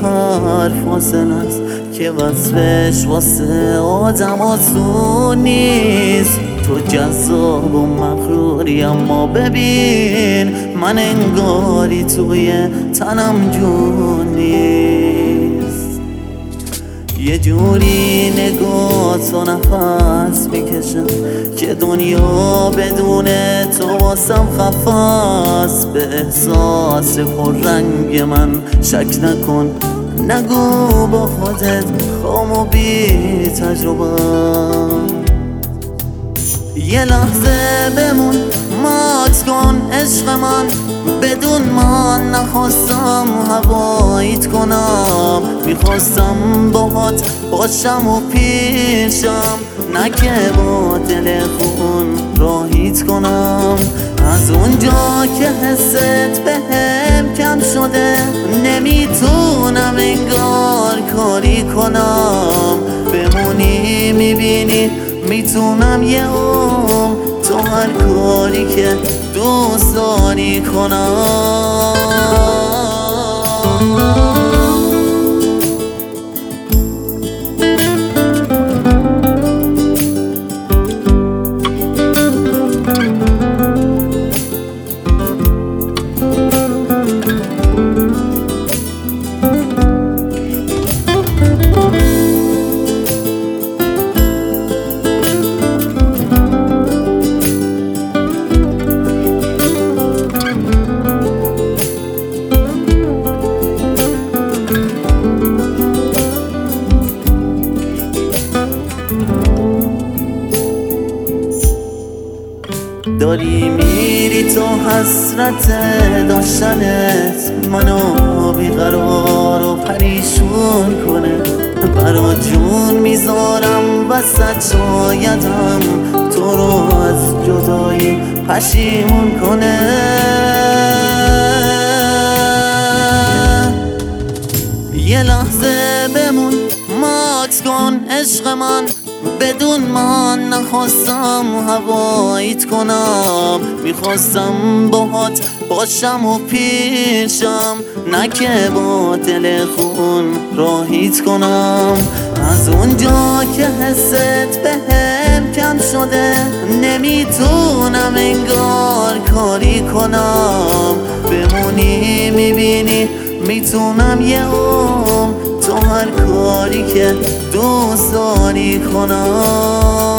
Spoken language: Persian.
هر فاصله است که وصفش واسه آدم آسون نیست. تو جذاب و مغروری اما ببین من انگاری توی تنم جون نیست. یه جوری نگاهتو نفس میکشم که دنیا بدون تو واسم خفاست. به احساس پررنگ من شک نکن، نگو با خودت خام و بی تجربه. یه لحظه بمون مات کن عشق من، بدون من نخواستم هوایت کنم. میخواستم باهات باشم و پیشم، نه که با دل خون راهیت کنم. از اونجا که حست بهم کم شده نمیتونم انگار کاری کنم. بمونی میبینی میتونم یه تو هر کاری که دوست داری کنم. داری میری تو حسرت داشتنت منو بیقرار و پریشون کنه. برا جون میذارم وسط شایدم تو رو از جدایی پشیمون کنه. یه لحظه بمون مات کن عشق من، بدون من نخواستم هوایت کنم. میخواستم باهات باشم و پیشم، نه که با دل خون راهیت کنم. از اونجا که حست بهم کم شده نمیتونم انگار کاری کنم. بمونی میبینی میتونم یه تو هر کاری که دوست داری کنم.